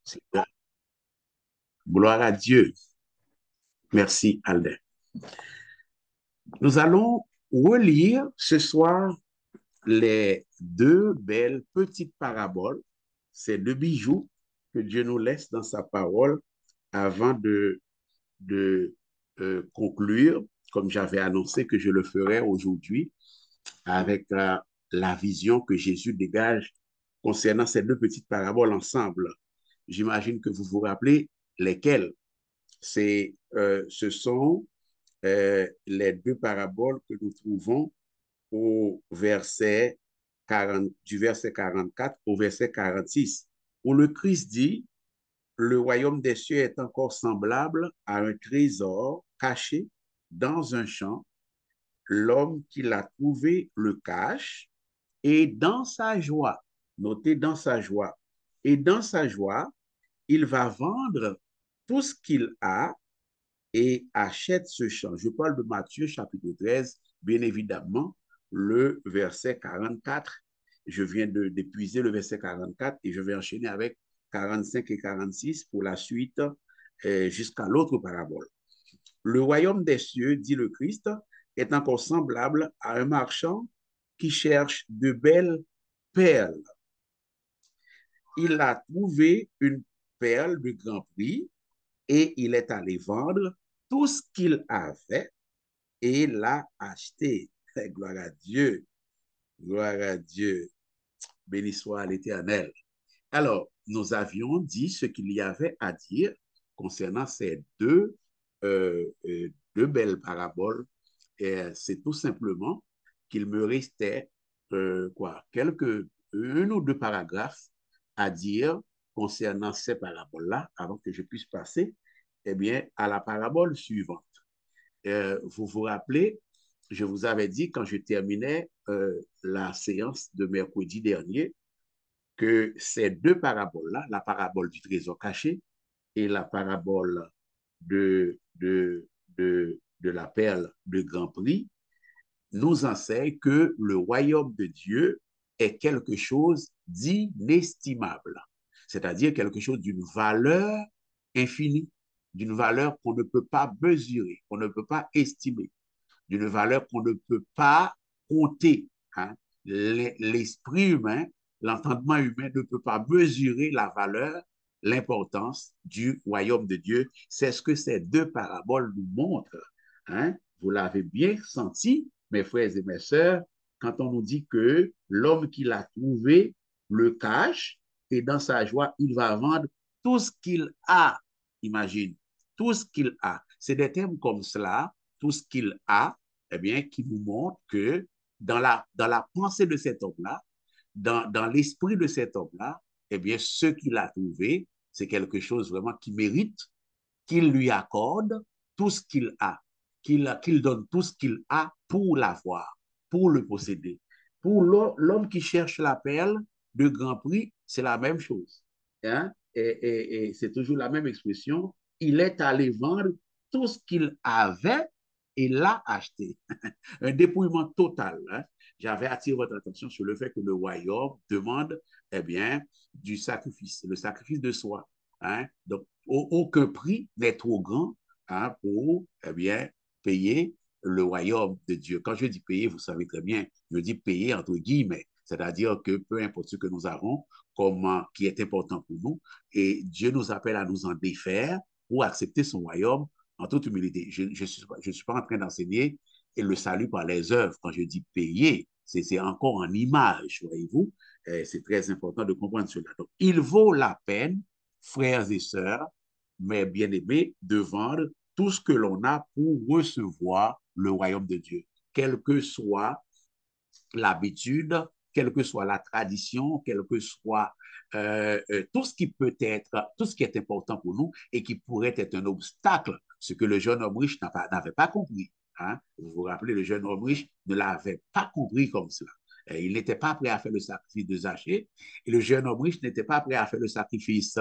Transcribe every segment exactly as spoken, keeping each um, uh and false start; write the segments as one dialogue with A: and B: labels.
A: Gloire à Dieu. Merci, Albert. Nous allons relire ce soir les deux belles petites paraboles, ces deux bijoux que Dieu nous laisse dans sa parole avant de, de euh, conclure, comme j'avais annoncé que je le ferais aujourd'hui, avec euh, la vision que Jésus dégage concernant ces deux petites paraboles ensemble. J'imagine que vous vous rappelez lesquelles. C'est, euh, ce sont euh, les deux paraboles que nous trouvons au verset quarante, du verset quarante-quatre au verset quarante-six, où le Christ dit, le royaume des cieux est encore semblable à un trésor caché dans un champ. L'homme qui l'a trouvé le cache et dans sa joie, notez dans sa joie, et dans sa joie, il va vendre tout ce qu'il a et achète ce champ. Je parle de Matthieu chapitre treize, bien évidemment, le verset quarante-quatre. Je viens d'épuiser le verset quarante-quatre et je vais enchaîner avec quarante-cinq et quarante-six pour la suite euh, jusqu'à l'autre parabole. Le royaume des cieux, dit le Christ, est encore semblable à un marchand qui cherche de belles perles. Il a trouvé une perle de grand prix et il est allé vendre tout ce qu'il avait et l'a acheté. Gloire à Dieu. Gloire à Dieu. Béni soit l'Éternel. Alors, nous avions dit ce qu'il y avait à dire concernant ces deux, euh, euh, deux belles paraboles. Et c'est tout simplement qu'il me restait euh, quoi, quelques, un ou deux paragraphes à dire concernant ces paraboles-là avant que je puisse passer eh bien, à la parabole suivante. Euh, vous vous rappelez, je vous avais dit quand je terminais euh, la séance de mercredi dernier que ces deux paraboles-là, la parabole du trésor caché et la parabole de, de, de, de la perle de grand prix, nous enseignent que le royaume de Dieu est quelque chose d'inestimable, c'est-à-dire quelque chose d'une valeur infinie, d'une valeur qu'on ne peut pas mesurer, qu'on ne peut pas estimer, d'une valeur qu'on ne peut pas compter. Hein. L'esprit humain, l'entendement humain ne peut pas mesurer la valeur, l'importance du royaume de Dieu. C'est ce que ces deux paraboles nous montrent. Hein. Vous l'avez bien senti, mes frères et mes sœurs, quand on nous dit que l'homme qui l'a trouvé le cache et dans sa joie, il va vendre tout ce qu'il a. Imagine, tout ce qu'il a. C'est des termes comme cela, tout ce qu'il a, eh bien, qui nous montre que dans la, dans la pensée de cet homme-là, dans, dans l'esprit de cet homme-là, eh bien, ce qu'il a trouvé, c'est quelque chose vraiment qui mérite qu'il lui accorde tout ce qu'il a, qu'il qu'il donne tout ce qu'il a pour l'avoir, pour le posséder. Pour l'homme qui cherche la perle de grand prix, c'est la même chose. Hein? Et, et, et c'est toujours la même expression. Il est allé vendre tout ce qu'il avait et l'a acheté. Un dépouillement total. Hein. J'avais attiré votre attention sur le fait que le royaume demande eh bien, du sacrifice, le sacrifice de soi. Hein. Donc, aucun prix n'est trop grand hein, pour eh bien, payer le royaume de Dieu. Quand je dis payer, vous savez très bien, je dis payer entre guillemets, c'est-à-dire que peu importe ce que nous avons, comment, qui est important pour nous, et Dieu nous appelle à nous en défaire pour accepter son royaume en toute humilité. Je ne suis, je suis pas en train d'enseigner et le salut par les œuvres. Quand je dis payer, c'est encore en image, voyez-vous. C'est très important de comprendre cela. Donc, il vaut la peine, frères et sœurs, mes bien-aimés, de vendre tout ce que l'on a pour recevoir le royaume de Dieu, quelle que soit l'habitude, quelle que soit la tradition, quel que soit euh, euh, tout ce qui peut être, tout ce qui est important pour nous et qui pourrait être un obstacle, ce que le jeune homme riche n'avait pas, pas compris. Hein? Vous vous rappelez, le jeune homme riche ne l'avait pas compris comme cela. Il n'était pas prêt à faire le sacrifice de Zachée et le jeune homme riche n'était pas prêt à faire le sacrifice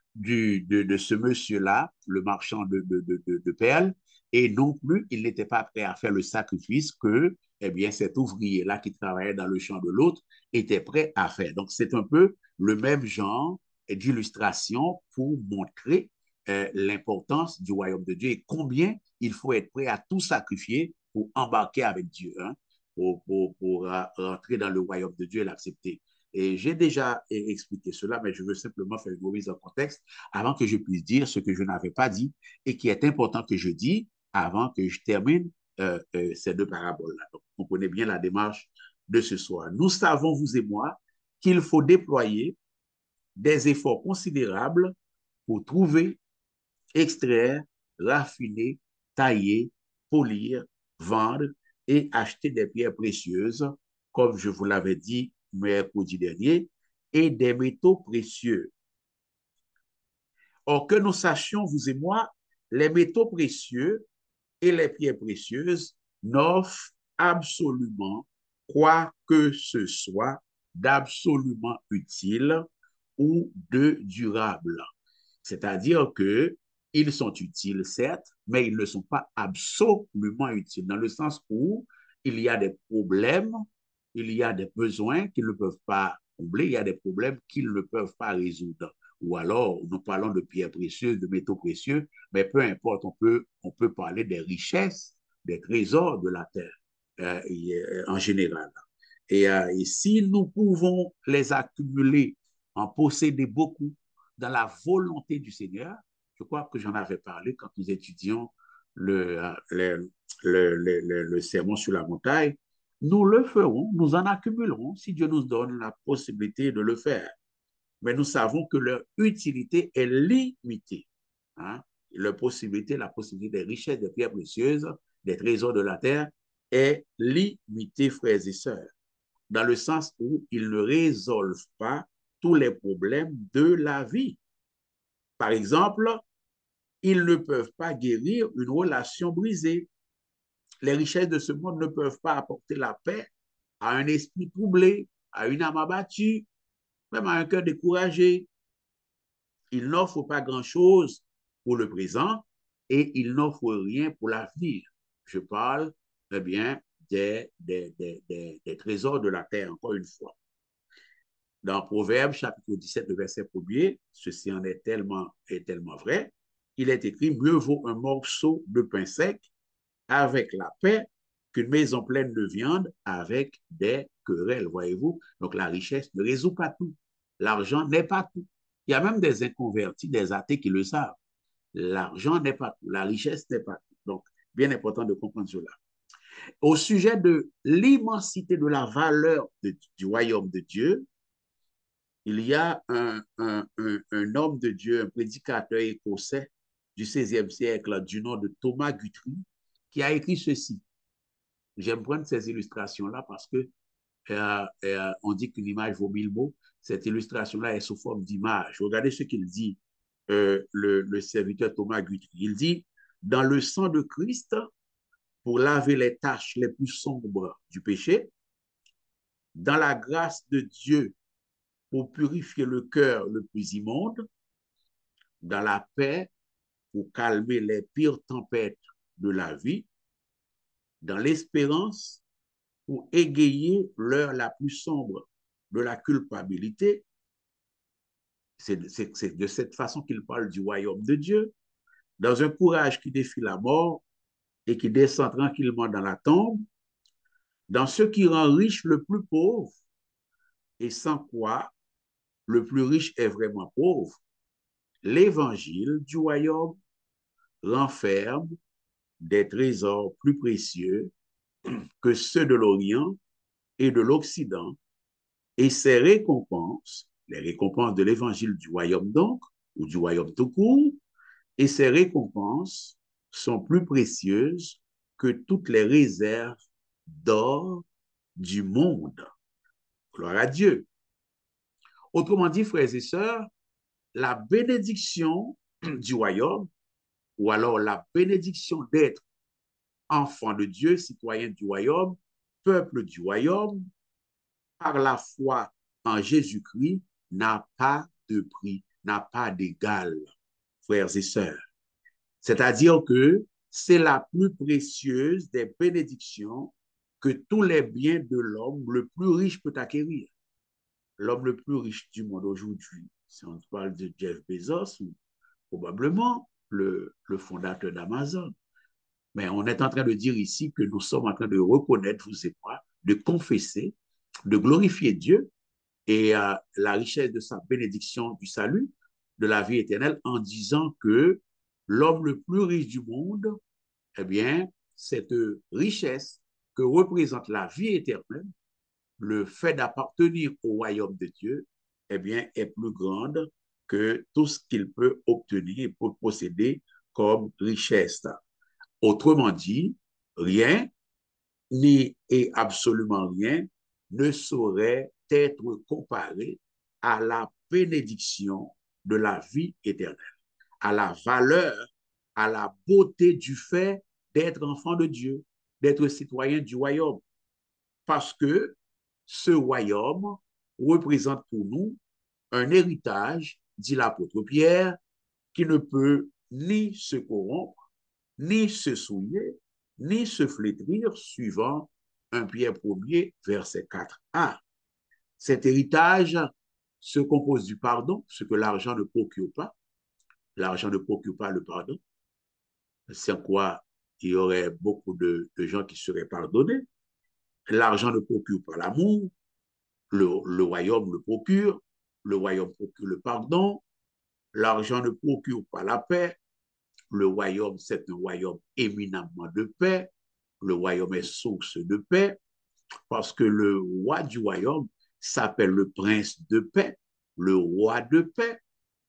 A: du, de, de ce monsieur-là, le marchand de, de, de, de perles, et non plus, il n'était pas prêt à faire le sacrifice que eh bien, cet ouvrier-là qui travaillait dans le champ de l'autre était prêt à faire. Donc, c'est un peu le même genre d'illustrations pour montrer euh, l'importance du royaume de Dieu et combien il faut être prêt à tout sacrifier pour embarquer avec Dieu, hein, pour, pour, pour uh, rentrer dans le royaume de Dieu et l'accepter. Et j'ai déjà expliqué cela, mais je veux simplement faire une remise en contexte avant que je puisse dire ce que je n'avais pas dit et qui est important que je dise avant que je termine euh, euh, ces deux paraboles-là. Donc, comprenez bien la démarche de ce soir. Nous savons, vous et moi, qu'il faut déployer des efforts considérables pour trouver, extraire, raffiner, tailler, polir, vendre et acheter des pierres précieuses, comme je vous l'avais dit mercredi dernier, et des métaux précieux. Or, que nous sachions, vous et moi, les métaux précieux et les pierres précieuses n'offrent absolument quoi que ce soit d'absolument utile ou de durable. C'est-à-dire qu'ils sont utiles, certes, mais ils ne sont pas absolument utiles, dans le sens où il y a des problèmes, il y a des besoins qu'ils ne peuvent pas combler, il y a des problèmes qu'ils ne peuvent pas résoudre. Ou alors, nous parlons de pierres précieuses, de métaux précieux, mais peu importe, on peut, on peut parler des richesses, des trésors de la terre euh, et, en général. Et, euh, et si nous pouvons les accumuler, en posséder beaucoup dans la volonté du Seigneur, je crois que j'en avais parlé quand nous étudions le, le, le, le, le, le sermon sur la montagne, nous le ferons, nous en accumulerons si Dieu nous donne la possibilité de le faire. Mais nous savons que leur utilité est limitée. Hein? La possibilité, la possibilité des richesses, des pierres précieuses, des trésors de la terre est limitée, frères et sœurs, dans le sens où ils ne résolvent pas tous les problèmes de la vie. Par exemple, ils ne peuvent pas guérir une relation brisée. Les richesses de ce monde ne peuvent pas apporter la paix à un esprit troublé, à une âme abattue, même à un cœur découragé. Ils n'offrent pas grand-chose pour le présent et ils n'offrent rien pour l'avenir. Je parle, eh bien, des, des, des, des, des trésors de la terre, encore une fois. Dans Proverbe, chapitre dix-sept, le verset premier, ceci en est tellement, est tellement vrai, il est écrit, mieux vaut un morceau de pain sec avec la paix qu'une maison pleine de viande avec des querelles, voyez-vous. Donc la richesse ne résout pas tout. L'argent n'est pas tout. Il y a même des inconvertis, des athées qui le savent. L'argent n'est pas tout. La richesse n'est pas tout. Donc, bien important de comprendre cela. Au sujet de l'immensité de la valeur de, du royaume de Dieu, il y a un, un, un, un homme de Dieu, un prédicateur écossais du seizième siècle du nom de Thomas Guthrie, qui a écrit ceci. J'aime prendre ces illustrations-là parce que euh, euh, on dit qu'une image vaut mille mots. Cette illustration-là est sous forme d'image. Regardez ce qu'il dit, euh, le, le serviteur Thomas Guthrie. Il dit, dans le sang de Christ, pour laver les taches les plus sombres du péché, dans la grâce de Dieu, pour purifier le cœur le plus immonde, dans la paix, pour calmer les pires tempêtes de la vie, dans l'espérance, pour égayer l'heure la plus sombre de la culpabilité. C'est de cette façon qu'il parle du royaume de Dieu, dans un courage qui défie la mort et qui descend tranquillement dans la tombe, dans ce qui rend riche le plus pauvre, et sans quoi le plus riche est vraiment pauvre. L'évangile du royaume renferme des trésors plus précieux que ceux de l'Orient et de l'Occident, et ses récompenses, les récompenses de l'évangile du royaume donc, ou du royaume tout court, et ces récompenses sont plus précieuses que toutes les réserves d'or du monde. Gloire à Dieu. Autrement dit, frères et sœurs, la bénédiction du royaume, ou alors la bénédiction d'être enfant de Dieu, citoyen du royaume, peuple du royaume, par la foi en Jésus-Christ, n'a pas de prix, n'a pas d'égal, frères et sœurs. C'est-à-dire que c'est la plus précieuse des bénédictions que tous les biens de l'homme le plus riche peut acquérir. L'homme le plus riche du monde aujourd'hui, Si on parle de Jeff Bezos, ou probablement le, le fondateur d'Amazon. Mais on est en train de dire ici que nous sommes en train de reconnaître, vous et moi, de confesser, de glorifier Dieu et euh, la richesse de sa bénédiction du salut, de la vie éternelle, en disant que l'homme le plus riche du monde, eh bien, cette richesse que représente la vie éternelle, le fait d'appartenir au royaume de Dieu, eh bien, est plus grande que tout ce qu'il peut obtenir et peut posséder comme richesse. Autrement dit, rien, ni et absolument rien, ne saurait être comparé à la bénédiction de la vie éternelle, à la valeur, à la beauté du fait d'être enfant de Dieu, d'être citoyen du royaume. Parce que ce royaume représente pour nous un héritage, dit l'apôtre Pierre, qui ne peut ni se corrompre, ni se souiller, ni se flétrir, suivant un Pierre premier, verset quatre a. Cet héritage se compose du pardon, ce que l'argent ne procure pas. L'argent ne procure pas le pardon, sans quoi il y aurait beaucoup de, de gens qui seraient pardonnés. L'argent ne procure pas l'amour, le, le royaume le procure, le royaume procure le pardon, l'argent ne procure pas la paix, le royaume, c'est un royaume éminemment de paix, le royaume est source de paix, parce que le roi du royaume s'appelle le prince de paix, le roi de paix.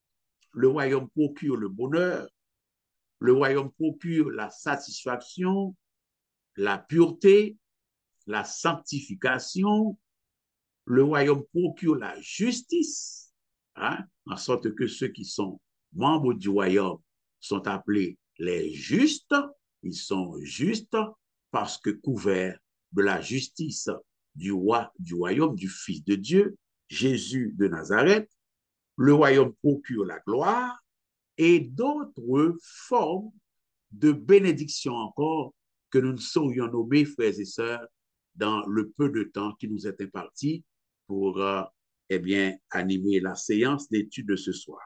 A: Le royaume procure le bonheur, le royaume procure la satisfaction, la pureté, la sanctification, le royaume procure la justice, hein, en sorte que ceux qui sont membres du royaume sont appelés les justes, ils sont justes parce que couverts de la justice du roi du royaume, du Fils de Dieu, Jésus de Nazareth. Le royaume procure la gloire et d'autres formes de bénédiction encore que nous ne saurions nommer, frères et sœurs, dans le peu de temps qui nous est imparti pour euh, eh bien, animer la séance d'études de ce soir.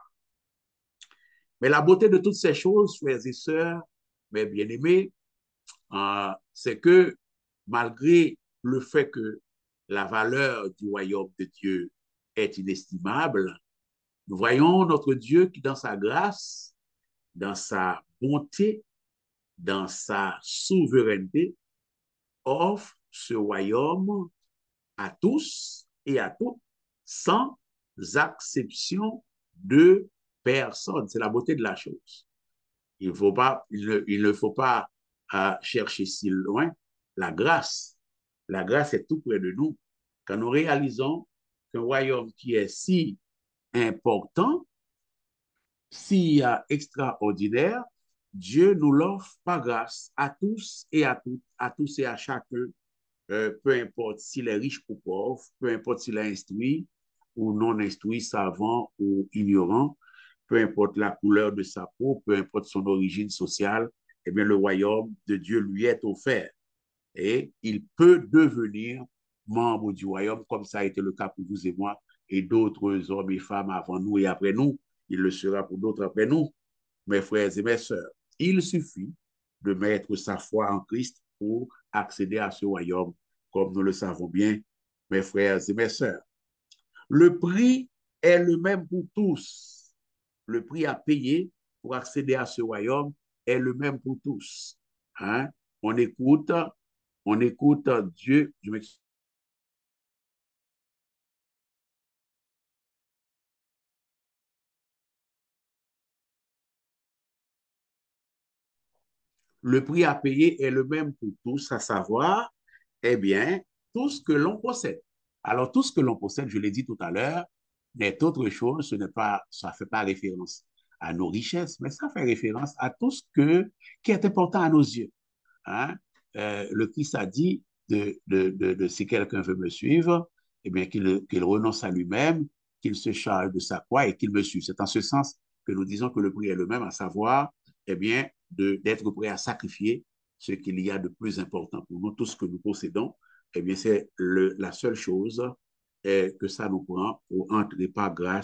A: Mais la beauté de toutes ces choses, frères et sœurs, mes bien-aimés, euh, c'est que malgré le fait que la valeur du royaume de Dieu est inestimable, nous voyons notre Dieu qui, dans sa grâce, dans sa bonté, dans sa souveraineté, offre ce royaume à tous et à toutes, sans exception de personne. C'est la beauté de la chose. Il, faut pas, il, ne, il ne faut pas euh, chercher si loin la grâce. La grâce est tout près de nous. Quand nous réalisons qu'un royaume qui est si important, si euh, extraordinaire, Dieu nous l'offre par grâce à tous et à toutes, à tous et à chacun, euh, peu importe s'il est riche ou pauvre, peu importe s'il est instruit ou non instruit, savant ou ignorant, peu importe la couleur de sa peau, peu importe son origine sociale, eh bien, le royaume de Dieu lui est offert. Et il peut devenir membre du royaume, comme ça a été le cas pour vous et moi, et d'autres hommes et femmes avant nous et après nous. Il le sera pour d'autres après nous. Mes frères et mes sœurs, il suffit de mettre sa foi en Christ pour accéder à ce royaume, comme nous le savons bien, mes frères et mes sœurs. Le prix est le même pour tous. Le prix à payer pour accéder à ce royaume est le même pour tous. Hein? On écoute, on écoute Dieu. Je m'excuse. Le prix à payer est le même pour tous, à savoir, eh bien, tout ce que l'on possède. Alors, tout ce que l'on possède, je l'ai dit tout à l'heure, n'est autre chose, ce n'est pas, ça ne fait pas référence à nos richesses, mais ça fait référence à tout ce que, qui est important à nos yeux. Hein? Euh, le Christ a dit de, de, de, de si quelqu'un veut me suivre, eh bien, qu'il qu'il renonce à lui-même, qu'il se charge de sa croix et qu'il me suive. C'est en ce sens que nous disons que le prix est le même, à savoir, eh bien, d'être prêt à sacrifier ce qu'il y a de plus important pour nous, tout ce que nous possédons, eh bien, c'est la seule chose eh, que ça nous prend pour entrer par grâce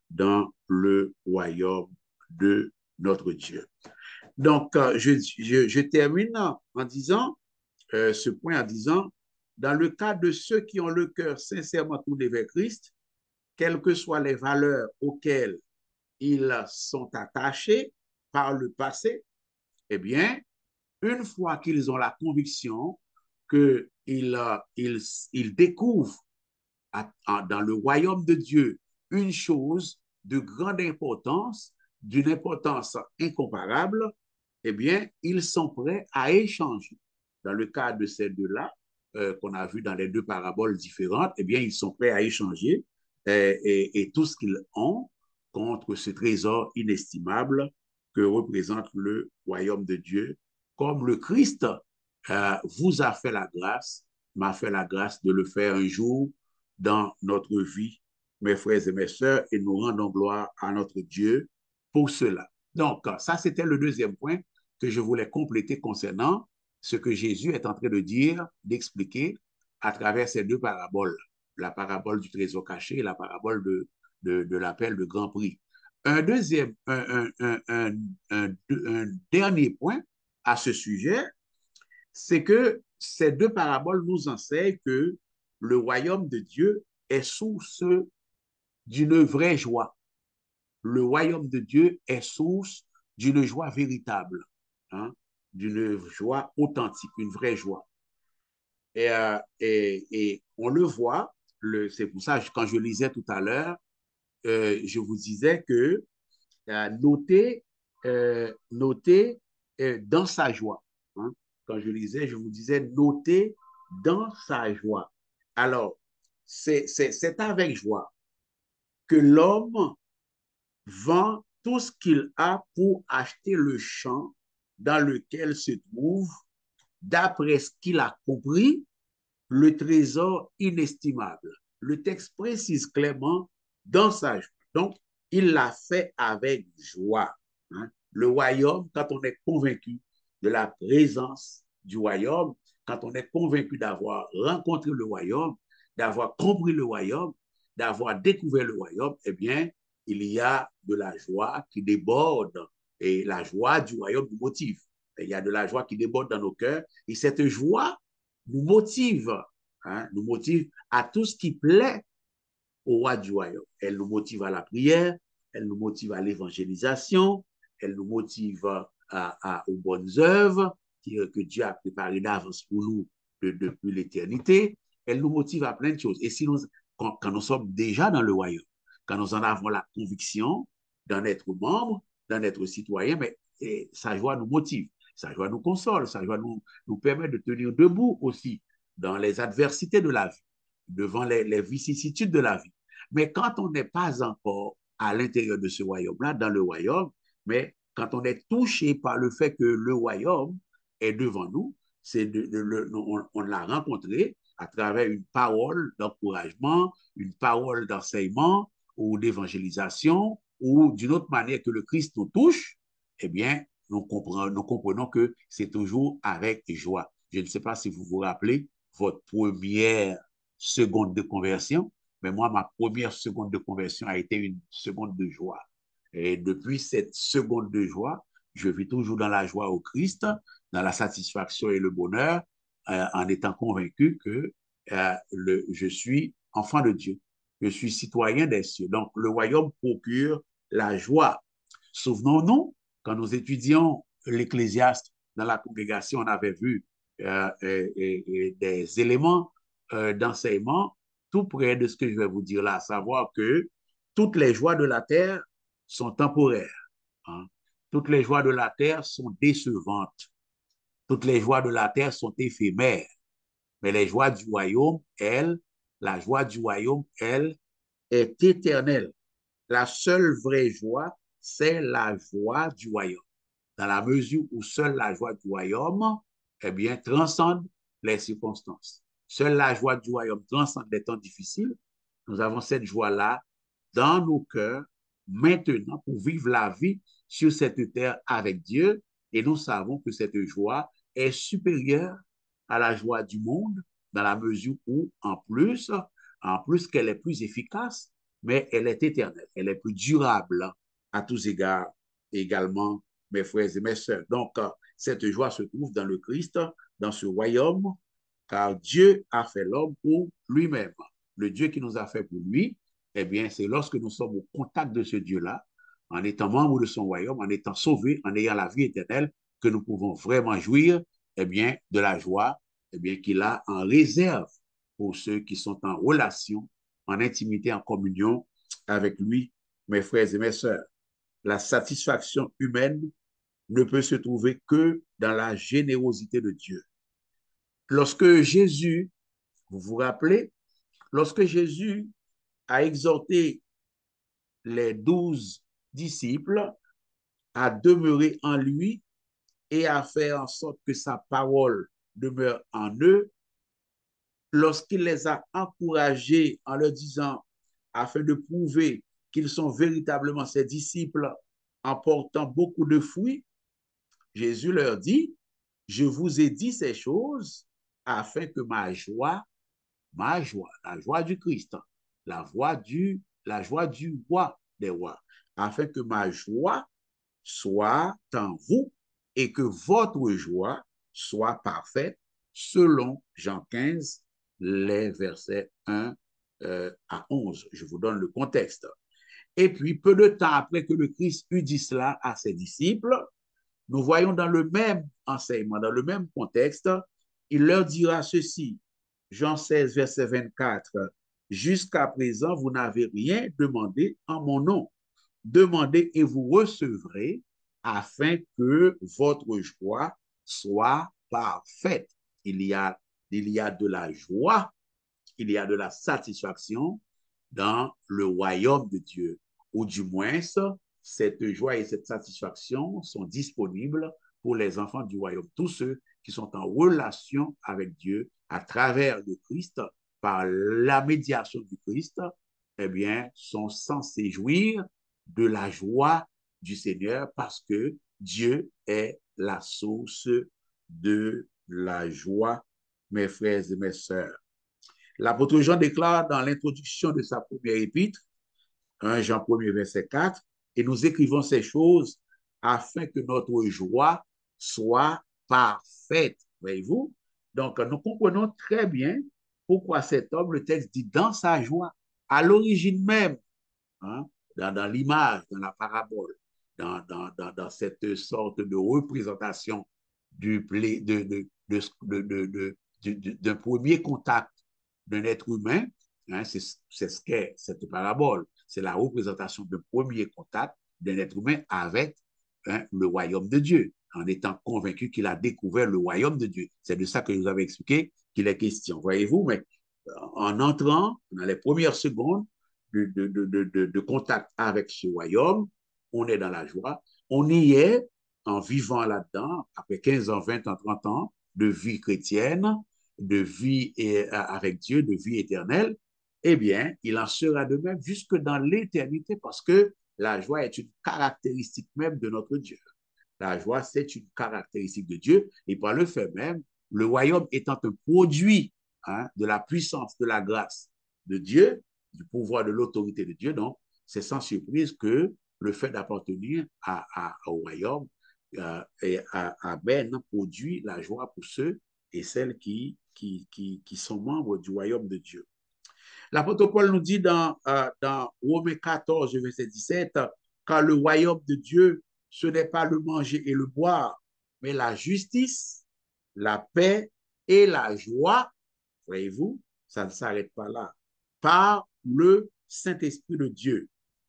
A: dans le royaume de notre Dieu. Donc, euh, je, je, je, termine en disant, euh, ce point en disant, dans le cas de ceux qui ont le cœur sincèrement tourné vers Christ, quelles que soient les valeurs auxquelles ils sont attachés par le passé, eh bien, une fois qu'ils ont la conviction qu'ils ils, ils découvrent à, à, dans le royaume de Dieu une chose de grande importance, d'une importance incomparable, eh bien, ils sont prêts à échanger. Dans le cas de ces deux-là, euh, qu'on a vu dans les deux paraboles différentes, eh bien, ils sont prêts à échanger et, et, et tout ce qu'ils ont contre ce trésor inestimable que représente le royaume de Dieu, comme le Christ euh, vous a fait la grâce, m'a fait la grâce de le faire un jour dans notre vie, mes frères et mes sœurs, et nous rendons gloire à notre Dieu pour cela. Donc, ça, c'était le deuxième point que je voulais compléter concernant ce que Jésus est en train de dire, d'expliquer à travers ces deux paraboles, la parabole du trésor caché et la parabole de, de, de l'appel de Grand Prix. Un deuxième, un, un, un, un, un dernier point à ce sujet, c'est que ces deux paraboles nous enseignent que le royaume de Dieu est source d'une vraie joie. Le royaume de Dieu est source d'une joie véritable, hein, d'une joie authentique, une vraie joie. Et, euh, et, et on le voit, le, c'est pour ça, quand je lisais tout à l'heure, euh, je vous disais que euh, notez, euh, notez euh, dans sa joie. Hein. Quand je lisais, je vous disais notez dans sa joie. Alors, c'est, c'est, c'est avec joie que l'homme vend tout ce qu'il a pour acheter le champ dans lequel se trouve, d'après ce qu'il a compris, le trésor inestimable. Le texte précise clairement dans sa joie. Donc, il l'a fait avec joie. Hein. Le royaume, quand on est convaincu de la présence du royaume, quand on est convaincu d'avoir rencontré le royaume, d'avoir compris le royaume, d'avoir découvert le royaume, eh bien, il y a de la joie qui déborde et la joie du royaume nous motive. Il y a de la joie qui déborde dans nos cœurs et cette joie nous motive, hein, nous motive à tout ce qui plaît au roi du royaume. Elle nous motive à la prière, elle nous motive à l'évangélisation, elle nous motive à, à, aux bonnes œuvres que Dieu a préparées d'avance pour nous de, depuis l'éternité. Elle nous motive à plein de choses. Et si nous, quand, quand nous sommes déjà dans le royaume, quand nous en avons la conviction d'en être membre, d'en être citoyen, mais et, sa joie nous motive, sa joie nous console, sa joie nous, nous permet de tenir debout aussi dans les adversités de la vie, devant les, les vicissitudes de la vie. Mais quand on n'est pas encore à l'intérieur de ce royaume-là, dans le royaume, mais quand on est touché par le fait que le royaume est devant nous, c'est de, de, de, on, on l'a rencontré à travers une parole d'encouragement, une parole d'enseignement ou d'évangélisation, ou d'une autre manière que le Christ nous touche, eh bien, nous comprenons, nous comprenons que c'est toujours avec joie. Je ne sais pas si vous vous rappelez votre première seconde de conversion, mais moi, ma première seconde de conversion a été une seconde de joie. Et depuis cette seconde de joie, je vis toujours dans la joie au Christ, dans la satisfaction et le bonheur, euh, en étant convaincu que euh, le, je suis enfant de Dieu. Je suis citoyen des cieux. Donc, le royaume procure la joie. Souvenons-nous, quand nous étudions l'Ecclésiaste dans la congrégation, on avait vu euh, et, et, et des éléments euh, d'enseignement tout près de ce que je vais vous dire là, à savoir que toutes les joies de la terre sont temporaires. Hein. Toutes les joies de la terre sont décevantes. Toutes les joies de la terre sont éphémères. Mais les joies du royaume, elles, la joie du royaume, elle, est éternelle. La seule vraie joie, c'est la joie du royaume. Dans la mesure où seule la joie du royaume, eh bien, transcende les circonstances. Seule la joie du royaume transcende les temps difficiles. Nous avons cette joie-là dans nos cœurs maintenant pour vivre la vie sur cette terre avec Dieu. Et nous savons que cette joie est supérieure à la joie du monde dans la mesure où, en plus, en plus qu'elle est plus efficace, mais elle est éternelle, elle est plus durable à tous égards également, mes frères et mes sœurs. Donc, euh, cette joie se trouve dans le Christ, dans ce royaume, car Dieu a fait l'homme pour lui-même. Le Dieu qui nous a fait pour lui, eh bien, c'est lorsque nous sommes au contact de ce Dieu-là, en étant membre de son royaume, en étant sauvés, en ayant la vie éternelle, que nous pouvons vraiment jouir, eh bien, de la joie, eh bien, qu'il a en réserve pour ceux qui sont en relation, en intimité, en communion avec lui, mes frères et mes sœurs. La satisfaction humaine ne peut se trouver que dans la générosité de Dieu. Lorsque Jésus, vous vous rappelez, lorsque Jésus a exhorté les douze disciples à demeurer en lui et à faire en sorte que sa parole demeure en eux, lorsqu'il les a encouragés en leur disant, afin de prouver qu'ils sont véritablement ses disciples en portant beaucoup de fruits, Jésus leur dit, je vous ai dit ces choses afin que ma joie, ma joie, la joie du Christ, la voix du, la joie du roi des rois, afin que ma joie soit en vous et que votre joie soit parfaite, selon Jean quinze, les versets un euh, à onze. Je vous donne le contexte. Et puis, peu de temps après que le Christ eut dit cela à ses disciples, nous voyons dans le même enseignement, dans le même contexte, il leur dira ceci, Jean seize, verset vingt-quatre, jusqu'à présent, vous n'avez rien demandé en mon nom. Demandez et vous recevrez afin que votre joie soit parfaite. Il y a, il y a de la joie, il y a de la satisfaction dans le royaume de Dieu, ou du moins, cette joie et cette satisfaction sont disponibles pour les enfants du royaume. Tous ceux qui sont en relation avec Dieu à travers le Christ, par la médiation du Christ, eh bien, sont censés jouir de la joie du Seigneur parce que Dieu est la source de la joie, mes frères et mes sœurs. L'apôtre Jean déclare dans l'introduction de sa première épître, un Jean un, verset quatre, et nous écrivons ces choses afin que notre joie soit parfaite. Voyez-vous? Donc, nous comprenons très bien pourquoi cet homme, le texte dit dans sa joie, à l'origine même, hein, dans, dans l'image, dans la parabole, dans, dans, dans, dans cette sorte de représentation du, de, de, de, de, de, de, d'un premier contact d'un être humain, hein, c'est ce qu'est cette parabole. C'est la représentation d'un premier contact d'un être humain avec hein, le royaume de Dieu, en étant convaincu qu'il a découvert le royaume de Dieu. C'est de ça que je vous avais expliqué qu'il est question. Voyez-vous, mais en entrant dans les premières secondes de, de, de, de, de contact avec ce royaume, on est dans la joie. On y est en vivant là-dedans, après quinze ans, vingt ans, trente ans de vie chrétienne, de vie et, avec Dieu, de vie éternelle, eh bien, il en sera de même jusque dans l'éternité parce que la joie est une caractéristique même de notre Dieu. La joie, c'est une caractéristique de Dieu et par le fait même, le royaume étant un produit hein, de la puissance, de la grâce de Dieu, du pouvoir, de l'autorité de Dieu, donc c'est sans surprise que le fait d'appartenir à, à, au royaume euh, et à, à Ben produit la joie pour ceux et celles qui, qui, qui, qui sont membres du royaume de Dieu. L'apôtre Paul nous dit dans, euh, dans Romains quatorze, verset dix-sept, car le royaume de Dieu, ce n'est pas le manger et le boire, mais la justice, la paix et la joie, voyez-vous, ça ne s'arrête pas là, par le Saint-Esprit de Dieu.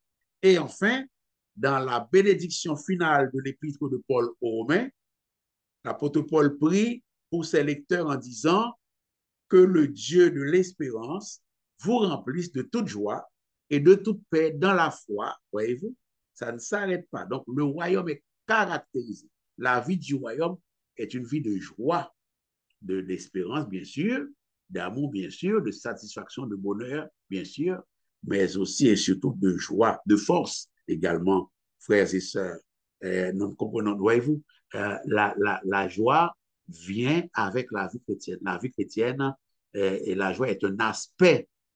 A: Et enfin, dans la bénédiction finale de l'épître de Paul aux Romains, l'apôtre Paul prie pour ses lecteurs en disant que le Dieu de l'espérance vous remplisse de toute joie et de toute paix dans la foi. Voyez-vous, ça ne s'arrête pas. Donc, le royaume est caractérisé. La vie du royaume est une vie de joie, de, d'espérance, bien sûr, d'amour, bien sûr, de satisfaction, de bonheur, bien sûr, mais aussi et surtout de joie, de force également, frères et sœurs. Euh, nous comprenons, voyez-vous, euh, la, la, la joie vient avec la vie chrétienne. La vie chrétienne euh, et la joie est un aspect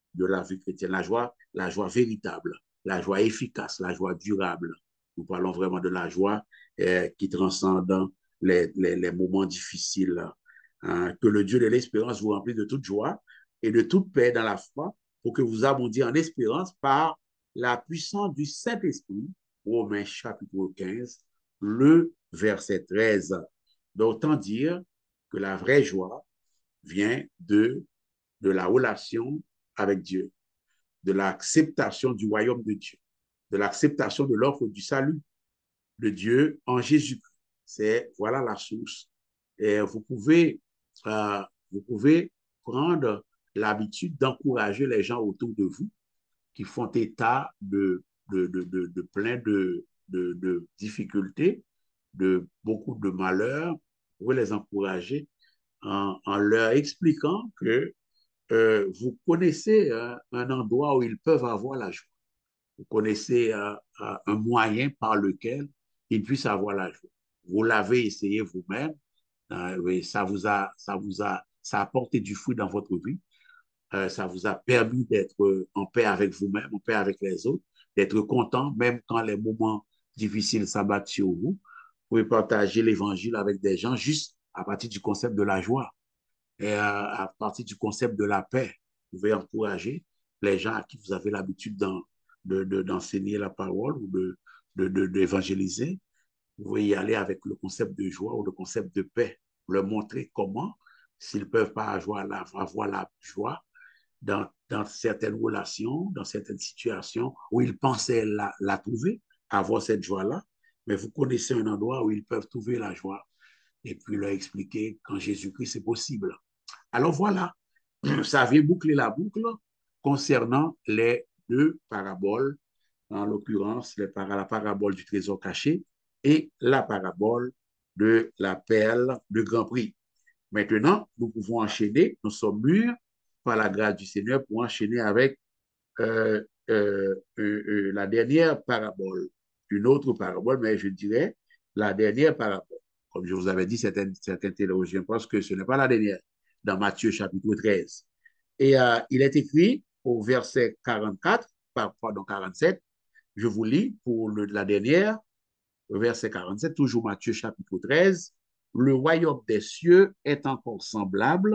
A: de la vie chrétienne, la joie, la joie véritable, la joie efficace, la joie durable. Nous parlons vraiment de la joie euh, qui transcende les, les, les moments difficiles. Hein. Que le Dieu de l'espérance vous remplisse de toute joie et de toute paix dans la foi pour que vous abondiez en espérance par la puissance du Saint-Esprit. Romains chapitre quinze, le verset treize. D'autant dire que la vraie joie vient de, de la relation avec Dieu, de l'acceptation du royaume de Dieu, de l'acceptation de l'offre du salut de Dieu en Jésus-Christ. C'est, voilà la source. Et vous pouvez, euh, vous pouvez prendre l'habitude d'encourager les gens autour de vous qui font état de, de, de, de, de plein de, de, de difficultés, de beaucoup de malheurs. Vous pouvez les encourager en, en leur expliquant que euh, vous connaissez euh, un endroit où ils peuvent avoir la joie. Vous connaissez euh, euh, un moyen par lequel ils puissent avoir la joie. Vous l'avez essayé vous-même, euh, ça vous a, ça vous a, ça a porté du fruit dans votre vie. Euh, ça vous a permis d'être en paix avec vous-même, en paix avec les autres, d'être content, même quand les moments difficiles s'abattent sur vous. Vous pouvez partager l'évangile avec des gens juste à partir du concept de la joie et à, à partir du concept de la paix. Vous pouvez encourager les gens à qui vous avez l'habitude d'en, de, de, d'enseigner la parole ou de, de, de, d'évangéliser. Vous pouvez y aller avec le concept de joie ou le concept de paix, leur montrer comment, s'ils ne peuvent pas avoir la, avoir la joie, dans, dans certaines relations, dans certaines situations où ils pensaient la, la trouver, avoir cette joie-là, mais vous connaissez un endroit où ils peuvent trouver la joie et puis leur expliquer qu'en Jésus-Christ, c'est possible. Alors voilà, ça vient boucler la boucle concernant les deux paraboles, en l'occurrence les para, la parabole du trésor caché et la parabole de la perle de Grand Prix. Maintenant, nous pouvons enchaîner, nous sommes mûrs par la grâce du Seigneur pour enchaîner avec euh, euh, euh, euh, la dernière parabole, une autre parabole, mais je dirais la dernière parabole. Comme je vous avais dit, certains, certains théologiens pensent que ce n'est pas la dernière, dans Matthieu chapitre treize. Et euh, il est écrit au verset quarante-quatre, pardon, quarante-sept, je vous lis pour le, la dernière, verset quarante-sept, toujours Matthieu chapitre treize, le royaume des cieux est encore semblable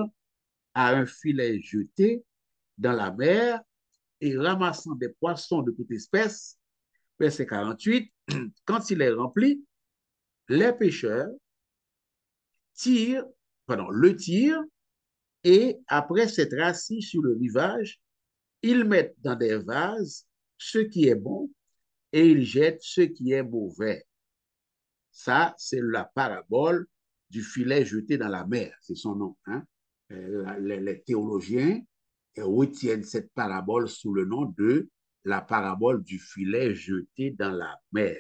A: à un filet jeté dans la mer et ramassant des poissons de toute espèce. Verset quarante-huit, quand il est rempli, les pêcheurs tirent, pardon, le tirent et après s'être assis sur le rivage, ils mettent dans des vases ce qui est bon et ils jettent ce qui est mauvais. Ça, c'est la parabole du filet jeté dans la mer, c'est son nom. Hein? Les, les théologiens retiennent cette parabole sous le nom de la parabole du filet jeté dans la mer.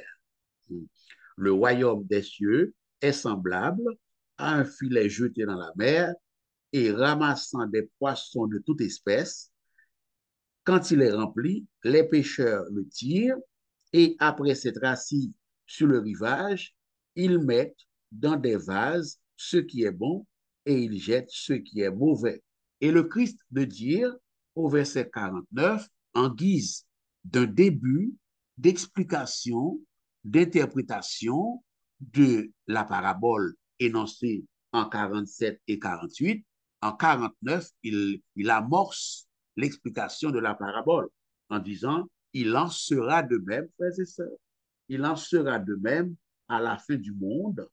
A: Le royaume des cieux est semblable à un filet jeté dans la mer et ramassant des poissons de toute espèce. Quand il est rempli, les pêcheurs le tirent et après s'être assis sur le rivage, ils mettent dans des vases ce qui est bon et ils jettent ce qui est mauvais. Et le Christ de dire au verset quarante-neuf, en guise d'un début d'explication, d'interprétation de la parabole énoncée en quarante-sept et quarante-huit, en quarante-neuf, il, il amorce l'explication de la parabole en disant, il en sera de même, frères et sœurs, il en sera de même à la fin du monde.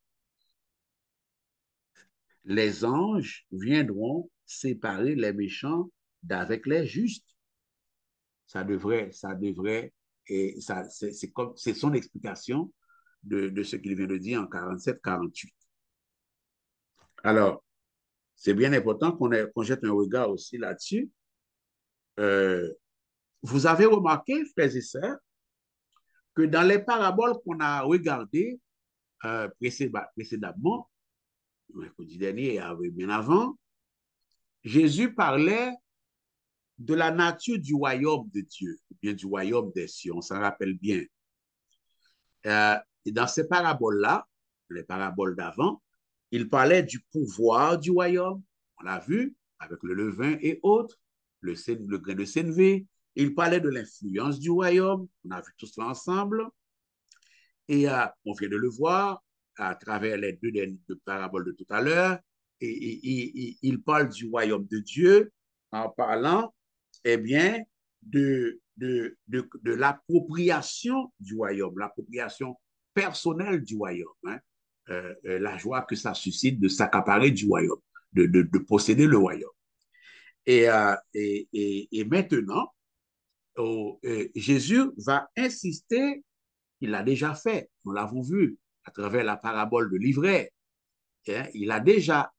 A: Les anges viendront séparer les méchants d'avec les justes. Ça devrait, ça devrait, et ça, c'est, c'est comme, c'est son explication de, de ce qu'il vient de dire en quarante-sept quarante-huit. Alors, c'est bien important qu'on, ait, qu'on jette un regard aussi là-dessus. Euh, vous avez remarqué, frères et sœurs, que dans les paraboles qu'on a regardées euh, précédemment, mercredi dernier et bien avant, Jésus parlait de la nature du royaume de Dieu, ou bien du royaume des cieux, on s'en rappelle bien. Euh, et dans ces paraboles-là, les paraboles d'avant, il parlait du pouvoir du royaume, on l'a vu, avec le levain et autres. le, le grain de sénévé. Il parlait de l'influence du royaume. On a vu tout cela ensemble. Et euh, on vient de le voir à travers les deux, deux paraboles de tout à l'heure. Et, et, et, il parle du royaume de Dieu en parlant, eh bien, de, de, de, de l'appropriation du royaume, l'appropriation personnelle du royaume, hein, euh, euh, la joie que ça suscite de s'accaparer du royaume, de, de, de posséder le royaume. Et, euh, et, et, et maintenant, oh, euh, Jésus va insister, il l'a déjà fait, nous l'avons vu à travers la parabole de l'ivraie, hein, il a déjà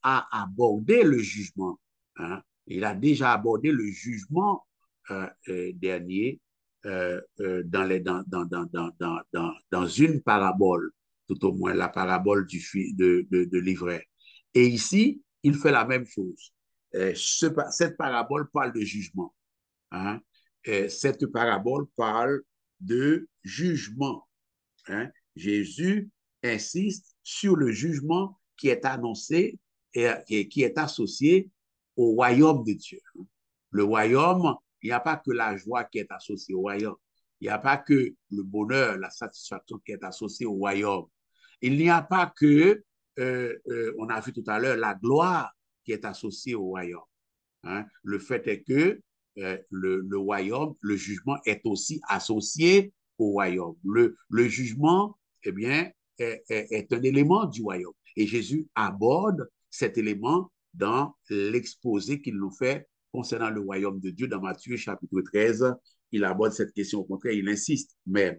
A: a abordé le jugement, hein, il a déjà abordé le jugement euh, euh, dernier euh, euh, dans, les, dans, dans, dans, dans, dans, dans une parabole, tout au moins la parabole du, de, de, de l'ivraie. Et ici, il fait la même chose. Euh, ce, cette parabole parle de jugement. Hein? Et cette parabole parle de jugement. Hein? Jésus insiste sur le jugement qui est annoncé et qui est associé au royaume de Dieu. Le royaume, il n'y a pas que la joie qui est associée au royaume. Il n'y a pas que le bonheur, la satisfaction qui est associée au royaume. Il n'y a pas que, euh, euh, on a vu tout à l'heure, la gloire qui est associée au royaume. Hein? Le fait est que euh, le, le royaume, le jugement est aussi associé au royaume. Le, le jugement, eh bien, est, est, est un élément du royaume. Et Jésus aborde cet élément dans l'exposé qu'il nous fait concernant le royaume de Dieu dans Matthieu chapitre treize. Il aborde cette question, au contraire, il insiste même.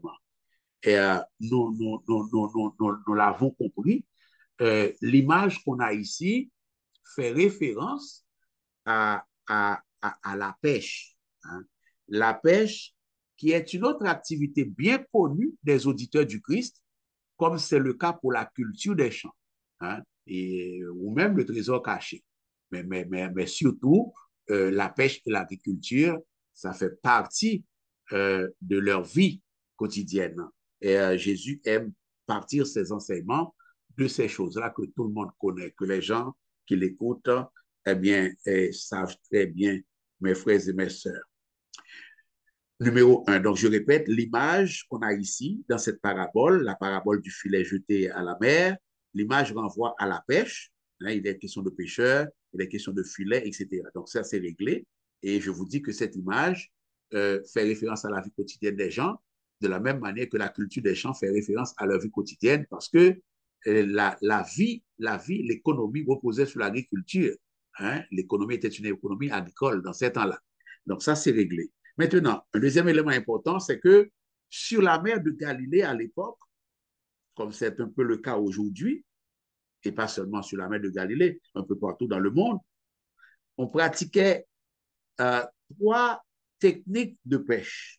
A: Et euh, nous, nous, nous, nous, nous, nous, nous l'avons compris. Euh, l'image qu'on a ici fait référence à, à, à, à la pêche. Hein. La pêche, qui est une autre activité bien connue des auditeurs du Christ, comme c'est le cas pour la culture des champs, hein, et, ou même le trésor caché. Mais, mais, mais, mais surtout, euh, la pêche et l'agriculture, ça fait partie euh, de leur vie quotidienne. Et euh, Jésus aime partir ses enseignements de ces choses-là que tout le monde connaît, que les gens qui l'écoutent, eh bien, eh, savent très bien, mes frères et mes sœurs. Numéro un, donc je répète, l'image qu'on a ici dans cette parabole, la parabole du filet jeté à la mer, l'image renvoie à la pêche, hein, il est question de pêcheurs, il est question de filet, et cetera. Donc ça, c'est réglé. Et je vous dis que cette image euh, fait référence à la vie quotidienne des gens, de la même manière que la culture des gens fait référence à leur vie quotidienne, parce que euh, la, la vie, la vie, l'économie reposait sur l'agriculture. Hein? L'économie était une économie agricole dans ces temps-là. Donc ça, c'est réglé. Maintenant, un deuxième élément important, c'est que sur la mer de Galilée à l'époque, comme c'est un peu le cas aujourd'hui, et pas seulement sur la mer de Galilée, un peu partout dans le monde, on pratiquait euh, trois techniques de pêche.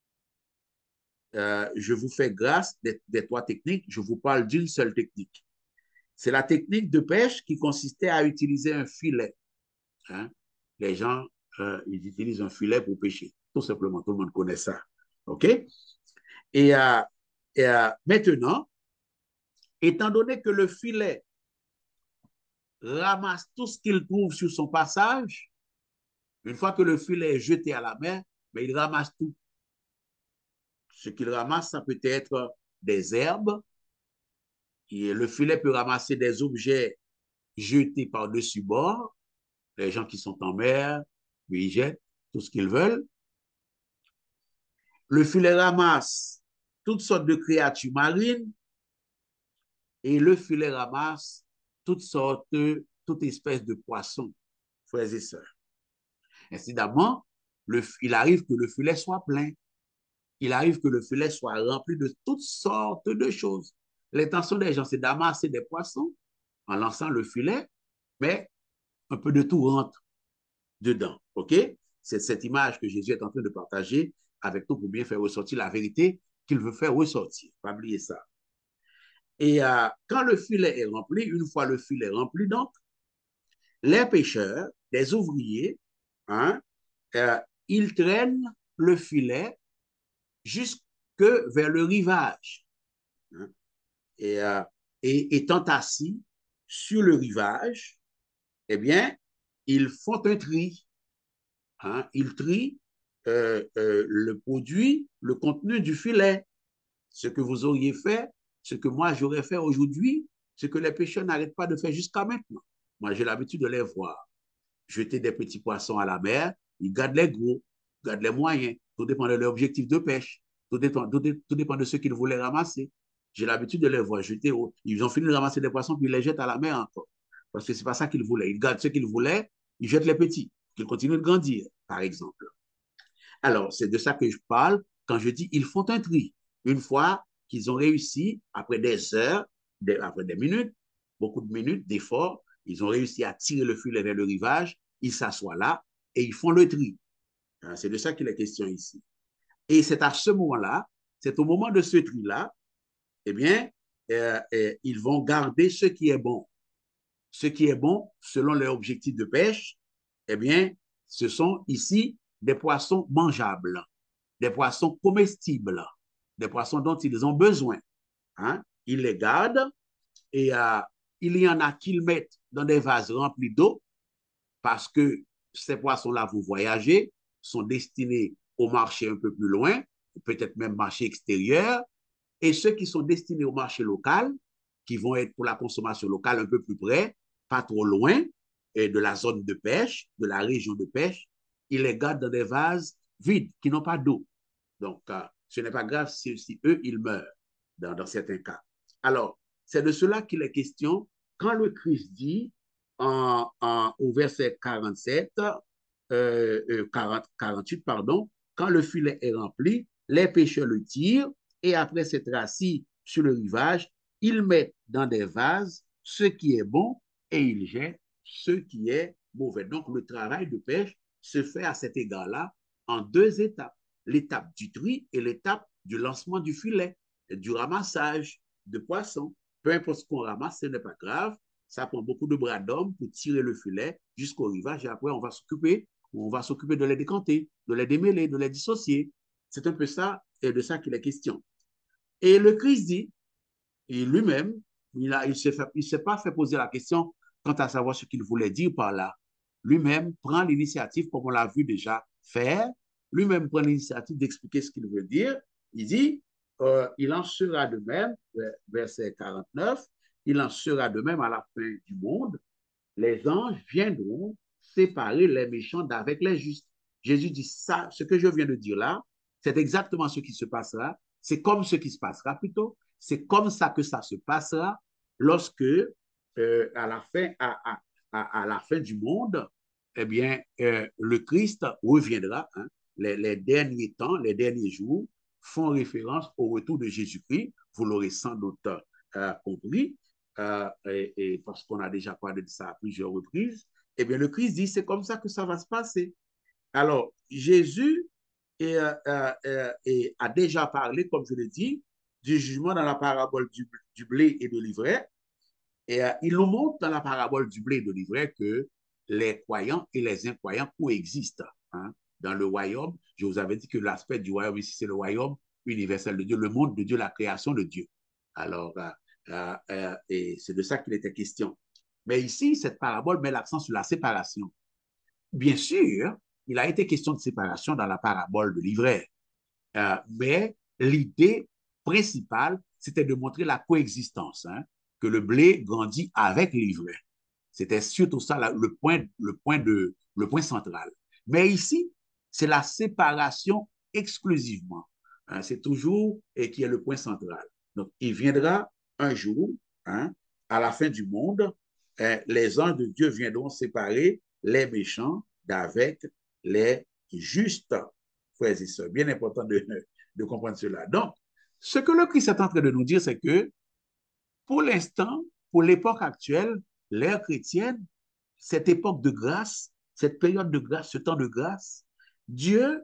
A: Euh, je vous fais grâce des, des trois techniques, je vous parle d'une seule technique. C'est la technique de pêche qui consistait à utiliser un filet. Hein? Les gens, euh, ils utilisent un filet pour pêcher. Tout simplement, tout le monde connaît ça. OK? Et, euh, et euh, maintenant, étant donné que le filet ramasse tout ce qu'il trouve sur son passage, une fois que le filet est jeté à la mer, mais il ramasse tout. Ce qu'il ramasse, ça peut être des herbes, et le filet peut ramasser des objets jetés par-dessus bord, les gens qui sont en mer, ils jettent tout ce qu'ils veulent. Le filet ramasse toutes sortes de créatures marines, et le filet ramasse toutes sortes, toute espèce de poissons, frères et sœurs. Incidemment, le, il arrive que le filet soit plein. Il arrive que le filet soit rempli de toutes sortes de choses. L'intention des gens, c'est d'amasser des poissons en lançant le filet, mais un peu de tout rentre dedans. OK? C'est cette image que Jésus est en train de partager avec nous pour bien faire ressortir la vérité qu'il veut faire ressortir. Pas oublier ça. Et euh, quand le filet est rempli, une fois le filet rempli, donc, les pêcheurs, des ouvriers, hein, euh, ils traînent le filet jusque vers le rivage. Hein, et, euh, et étant assis sur le rivage, eh bien, ils font un tri. Hein, il trie euh, euh, le produit, le contenu du filet. Ce que vous auriez fait, ce que moi j'aurais fait aujourd'hui, ce que les pêcheurs n'arrêtent pas de faire jusqu'à maintenant. Moi, j'ai l'habitude de les voir jeter des petits poissons à la mer, ils gardent les gros, ils gardent les moyens. Tout dépend de leur objectif de pêche. Tout dépend, tout, tout dépend de ce qu'ils voulaient ramasser. J'ai l'habitude de les voir jeter. Ils ont fini de ramasser des poissons, puis ils les jettent à la mer encore. Parce que ce n'est pas ça qu'ils voulaient. Ils gardent ce qu'ils voulaient, ils jettent les petits, qu'ils continuent de grandir, par exemple. Alors, c'est de ça que je parle quand je dis ils font un tri. Une fois qu'ils ont réussi, après des heures, des, après des minutes, beaucoup de minutes d'efforts, ils ont réussi à tirer le filet vers le rivage, ils s'assoient là et ils font le tri. C'est de ça qu'il est question ici. Et c'est à ce moment-là, c'est au moment de ce tri-là, eh bien, euh, euh, ils vont garder ce qui est bon. Ce qui est bon, selon leur objectif de pêche, eh bien, ce sont ici des poissons mangeables, des poissons comestibles, des poissons dont ils ont besoin. Hein? Ils les gardent et euh, il y en a qu'ils mettent dans des vases remplis d'eau parce que ces poissons-là, vous voyagez, sont destinés au marché un peu plus loin, peut-être même marché extérieur, et ceux qui sont destinés au marché local, qui vont être pour la consommation locale un peu plus près, pas trop loin, et de la zone de pêche, de la région de pêche, ils les gardent dans des vases vides, qui n'ont pas d'eau. Donc, euh, ce n'est pas grave si, si, eux, ils meurent dans, dans certains cas. Alors, c'est de cela qu'il est question quand le Christ dit en, en, au verset quarante-sept, euh, euh, quarante, quarante-huit, pardon, quand le filet est rempli, les pêcheurs le tirent et après s'être assis sur le rivage, ils mettent dans des vases ce qui est bon et ils jettent ce qui est mauvais. Donc, le travail de pêche se fait à cet égard-là en deux étapes. L'étape du tri et l'étape du lancement du filet, du ramassage de poissons. Peu importe ce qu'on ramasse, ce n'est pas grave. Ça prend beaucoup de bras d'hommes pour tirer le filet jusqu'au rivage et après, on va s'occuper, on va s'occuper de les décanter, de les démêler, de les dissocier. C'est un peu ça et de ça qu'il est question. Et le Christ dit, et lui-même, il ne il s'est, s'est pas fait poser la question quant à savoir ce qu'il voulait dire par là. Lui-même prend l'initiative, comme on l'a vu déjà faire, lui-même prend l'initiative d'expliquer ce qu'il veut dire. Il dit, euh, il en sera de même, verset quarante-neuf, il en sera de même à la fin du monde. Les anges viendront séparer les méchants d'avec les justes. Jésus dit ça, ce que je viens de dire là, c'est exactement ce qui se passera. C'est comme ce qui se passera plutôt. C'est comme ça que ça se passera lorsque, euh, à, la fin, à, à, à, la fin du monde, eh bien, euh, le Christ reviendra. Hein. Les, les derniers temps, les derniers jours font référence au retour de Jésus-Christ. Vous l'aurez sans doute euh, compris. Euh, et, et parce qu'on a déjà parlé de ça à plusieurs reprises. Eh bien, le Christ dit, c'est comme ça que ça va se passer. Alors, Jésus est, euh, euh, est, a déjà parlé, comme je l'ai dit, du jugement dans la parabole du, du blé et de l'ivraie. Et euh, il nous montre dans la parabole du blé et de l'ivraie que les croyants et les incroyants coexistent. Hein. Dans le royaume, je vous avais dit que l'aspect du royaume ici, c'est le royaume universel de Dieu, le monde de Dieu, la création de Dieu. Alors, euh, euh, euh, et c'est de ça qu'il était question. Mais ici, cette parabole met l'accent sur la séparation. Bien sûr, il a été question de séparation dans la parabole de l'ivraie. Euh, mais l'idée principale, c'était de montrer la coexistence, hein, que le blé grandit avec l'ivraie. C'était surtout ça la, le, point, le, point de, le point central. Mais ici, c'est la séparation exclusivement. Hein, c'est toujours et qui est le point central. Donc, il viendra un jour, hein, à la fin du monde, hein, les anges de Dieu viendront séparer les méchants d'avec les justes. Frères et sœurs, bien important de, de comprendre cela. Donc, ce que le Christ est en train de nous dire, c'est que pour l'instant, pour l'époque actuelle, l'ère chrétienne, cette époque de grâce, cette période de grâce, ce temps de grâce, Dieu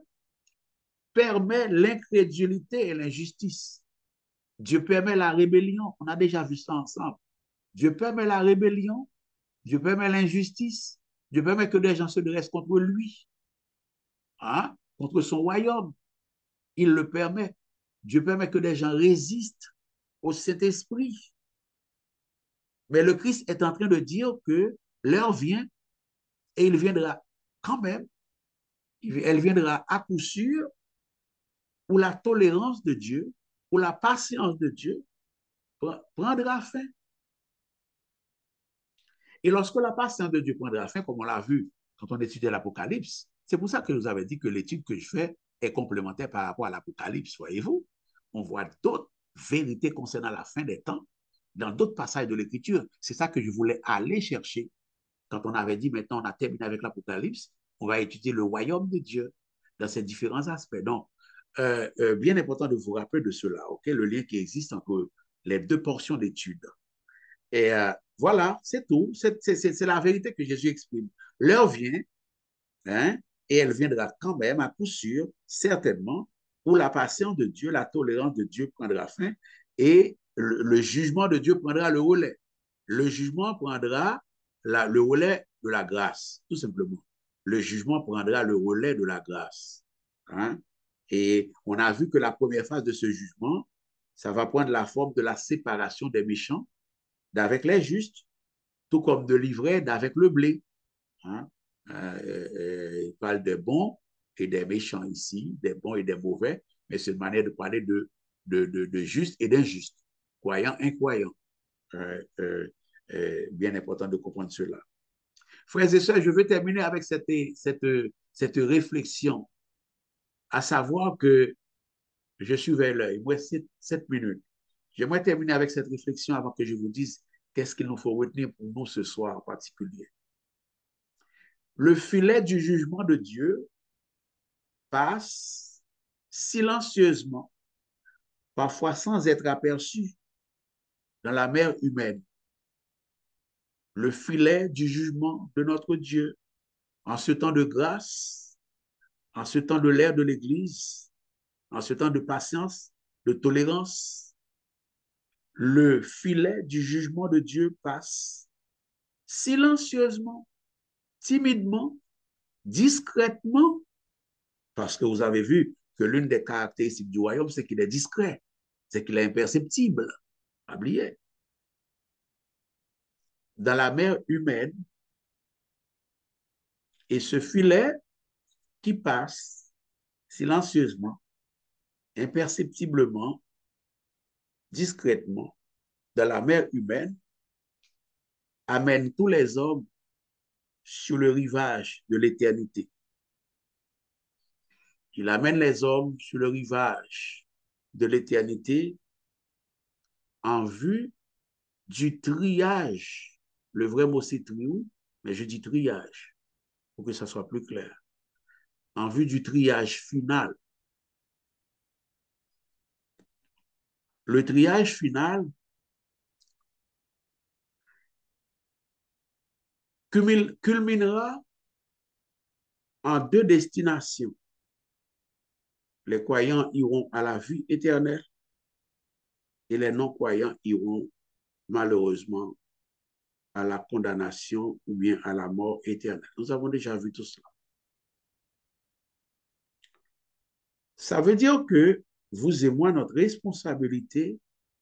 A: permet l'incrédulité et l'injustice. Dieu permet la rébellion. On a déjà vu ça ensemble. Dieu permet la rébellion. Dieu permet l'injustice. Dieu permet que des gens se dressent contre lui, hein, contre son royaume. Il le permet. Dieu permet que des gens résistent au Saint-Esprit. Mais le Christ est en train de dire que l'heure vient et il viendra quand même elle viendra à coup sûr où la tolérance de Dieu, où la patience de Dieu prendra fin. Et lorsque la patience de Dieu prendra fin, comme on l'a vu quand on étudiait l'Apocalypse, c'est pour ça que je vous avais dit que l'étude que je fais est complémentaire par rapport à l'Apocalypse, voyez-vous. On voit d'autres vérités concernant la fin des temps dans d'autres passages de l'Écriture. C'est ça que je voulais aller chercher quand on avait dit maintenant on a terminé avec l'Apocalypse, on va étudier le royaume de Dieu dans ses différents aspects. Donc, euh, euh, bien important de vous rappeler de cela, ok, le lien qui existe entre les deux portions d'études. Et euh, voilà, c'est tout. C'est la vérité que Jésus exprime. L'heure vient, hein, et elle viendra quand même, à coup sûr, certainement, où la patience de Dieu, la tolérance de Dieu prendra fin et le, le jugement de Dieu prendra le relais. Le jugement prendra la, le relais de la grâce, tout simplement. Le jugement prendra le relais de la grâce. Hein? Et on a vu que la première phase de ce jugement, ça va prendre la forme de la séparation des méchants d'avec les justes, tout comme de l'ivraie d'avec le blé. Hein? Euh, euh, il parle des bons et des méchants ici, des bons et des mauvais, mais c'est une manière de parler de, de, de, de juste et d'injuste, croyant, incroyant. Euh, euh, euh, bien important de comprendre cela. Frères et sœurs, je vais terminer avec cette, cette, cette réflexion, à savoir que je suis vers l'heure, il me reste sept minutes. J'aimerais terminer avec cette réflexion avant que je vous dise qu'est-ce qu'il nous faut retenir pour nous ce soir en particulier. Le filet du jugement de Dieu passe silencieusement, parfois sans être aperçu, dans la mer humaine. Le filet du jugement de notre Dieu, en ce temps de grâce, en ce temps de l'ère de l'Église, en ce temps de patience, de tolérance, le filet du jugement de Dieu passe silencieusement, timidement, discrètement, parce que vous avez vu que l'une des caractéristiques du royaume, c'est qu'il est discret, c'est qu'il est imperceptible. Oubliez. Dans la mer humaine, et ce filet qui passe silencieusement, imperceptiblement, discrètement, dans la mer humaine, amène tous les hommes sur le rivage de l'éternité. Il amène les hommes sur le rivage de l'éternité en vue du triage. Le vrai mot c'est triou, mais je dis triage pour que ça soit plus clair. En vue du triage final. Le triage final culminera en deux destinations. Les croyants iront à la vie éternelle et les non-croyants iront malheureusement à la condamnation ou bien à la mort éternelle. Nous avons déjà vu tout cela. Ça veut dire que vous et moi, notre responsabilité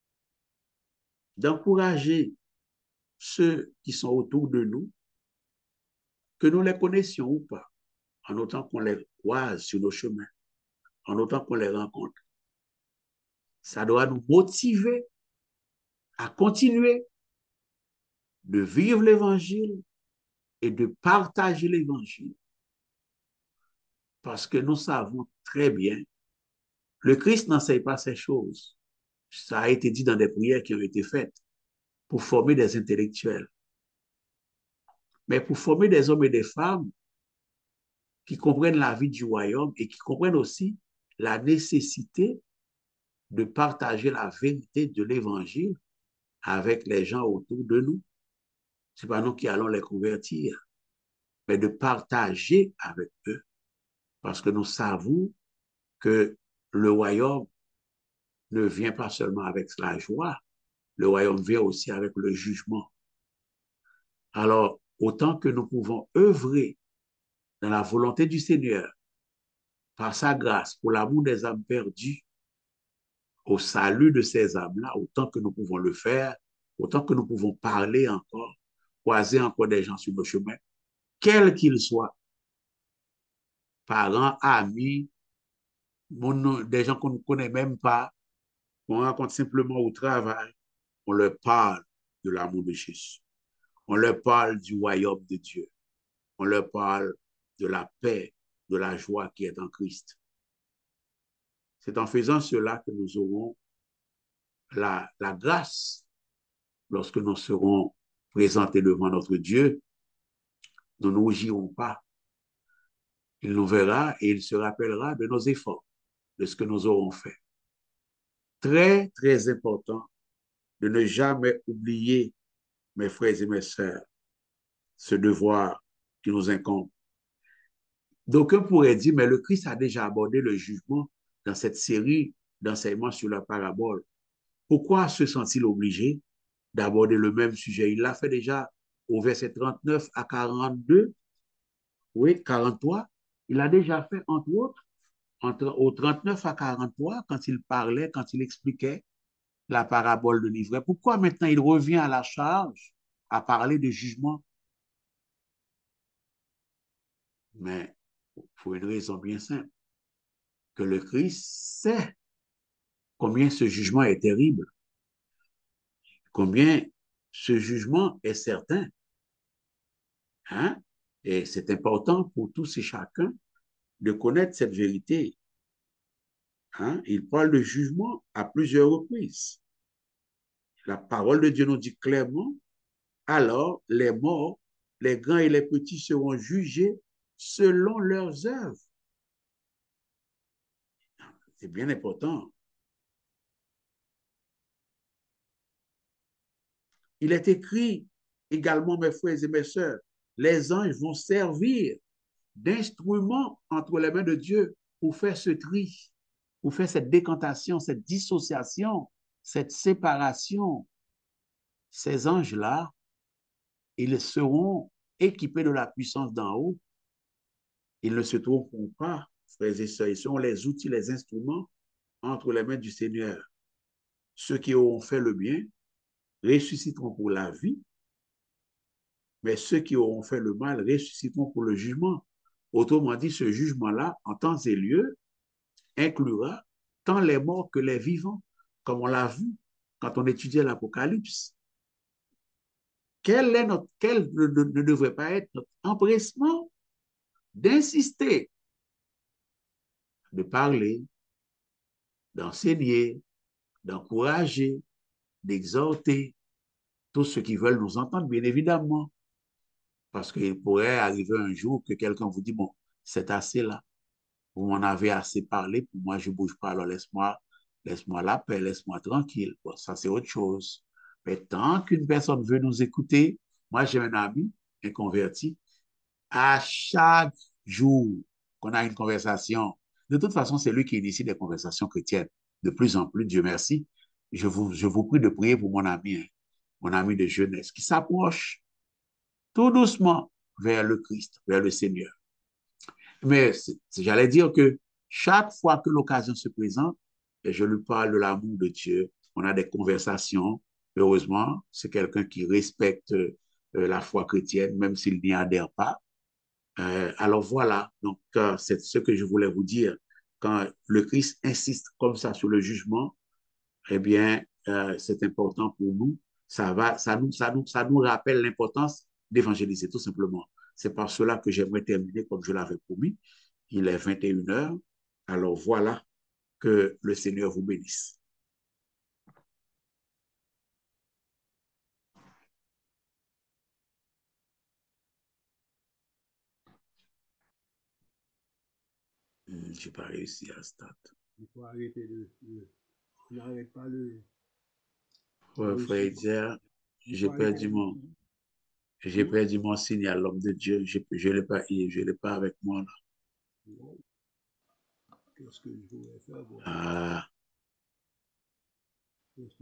A: d'encourager ceux qui sont autour de nous, que nous les connaissions ou pas, en autant qu'on les croise sur nos chemins, en autant qu'on les rencontre. Ça doit nous motiver à continuer de vivre l'Évangile et de partager l'Évangile. Parce que nous savons très bien, le Christ n'enseigne pas ces choses. Ça a été dit dans des prières qui ont été faites pour former des intellectuels. Mais pour former des hommes et des femmes qui comprennent la vie du royaume et qui comprennent aussi la nécessité de partager la vérité de l'Évangile avec les gens autour de nous. Ce n'est pas nous qui allons les convertir, mais de partager avec eux. Parce que nous savons que le royaume ne vient pas seulement avec la joie, le royaume vient aussi avec le jugement. Alors, autant que nous pouvons œuvrer dans la volonté du Seigneur, par sa grâce, pour l'amour des âmes perdues, au salut de ces âmes-là, autant que nous pouvons le faire, autant que nous pouvons parler encore, croiser encore des gens sur nos chemins, quels qu'ils soient, parents, amis, mon- des gens qu'on ne connaît même pas, qu'on rencontre simplement au travail, on leur parle de l'amour de Jésus. On leur parle du royaume de Dieu. On leur parle de la paix, de la joie qui est en Christ. C'est en faisant cela que nous aurons la, la grâce lorsque nous serons présentés devant notre Dieu. Nous ne rougirons pas. Il nous verra et il se rappellera de nos efforts, de ce que nous aurons fait. Très, très important de ne jamais oublier, mes frères et mes sœurs, ce devoir qui nous incombe. D'aucuns pourraient dire, mais le Christ a déjà abordé le jugement dans cette série d'enseignements sur la parabole. Pourquoi se sent-il obligé d'aborder le même sujet? Il l'a fait déjà au verset trente-neuf à quarante-deux, oui, quarante-trois. Il l'a déjà fait, entre autres, entre, au trente-neuf à quarante-trois, quand il parlait, quand il expliquait la parabole de l'ivraie. Pourquoi maintenant il revient à la charge à parler de jugement? Mais pour une raison bien simple, que le Christ sait combien ce jugement est terrible, combien ce jugement est certain. Hein? Et c'est important pour tous et chacun de connaître cette vérité. Hein? Il parle de jugement à plusieurs reprises. La parole de Dieu nous dit clairement, alors les morts, les grands et les petits seront jugés selon leurs œuvres. C'est bien important. Il est écrit également, mes frères et mes sœurs, les anges vont servir d'instruments entre les mains de Dieu pour faire ce tri, pour faire cette décantation, cette dissociation, cette séparation. Ces anges-là, ils seront équipés de la puissance d'en haut. Ils ne se trouveront pas, frères et sœurs, ils seront les outils, les instruments entre les mains du Seigneur. Ceux qui auront fait le bien ressusciteront pour la vie, mais ceux qui auront fait le mal ressusciteront pour le jugement. Autrement dit, ce jugement-là, en temps et lieu, inclura tant les morts que les vivants, comme on l'a vu quand on étudiait l'Apocalypse. Quel, est notre, quel ne, ne devrait pas être notre empressement d'insister, de parler, d'enseigner, d'encourager, d'exhorter tous ceux qui veulent nous entendre, bien évidemment. Parce qu'il pourrait arriver un jour que quelqu'un vous dit, bon, c'est assez là. Vous m'en avez assez parlé, pour moi, je ne bouge pas, alors laisse-moi laisse-moi la paix, laisse-moi tranquille. Bon, ça, c'est autre chose. Mais tant qu'une personne veut nous écouter, moi, j'ai un ami, un converti, à chaque jour qu'on a une conversation, de toute façon, c'est lui qui initie des conversations chrétiennes. De plus en plus, Dieu merci. Je vous, je vous prie de prier pour mon ami, hein, mon ami de jeunesse, qui s'approche tout doucement vers le Christ, vers le Seigneur. Mais j'allais dire que chaque fois que l'occasion se présente, et je lui parle de l'amour de Dieu, on a des conversations. Heureusement, c'est quelqu'un qui respecte euh, la foi chrétienne, même s'il n'y adhère pas. Euh, alors voilà, donc euh, c'est ce que je voulais vous dire. Quand le Christ insiste comme ça sur le jugement, eh bien, euh, c'est important pour nous. Ça va, ça nous, ça nous, ça nous rappelle l'importance d'évangéliser, tout simplement. C'est par cela que j'aimerais terminer comme je l'avais promis. Il est vingt et une heures. Alors voilà, que le Seigneur vous bénisse. Hmm, j'ai pas réussi à start.
B: Il faut arrêter de, de on n'arrête pas le,
A: Ouais, frère
B: l'enregistrement.
A: Edia,
B: Il
A: j'ai
B: faut arrêter
A: perdu mon,
B: l'enregistrement.
A: j'ai
B: Hum?
A: perdu mon signal, l'homme de Dieu. Je, je l'ai pas, je l'ai pas avec moi là.
B: Wow. Qu'est-ce que je pourrais faire? Bon.
A: Ah.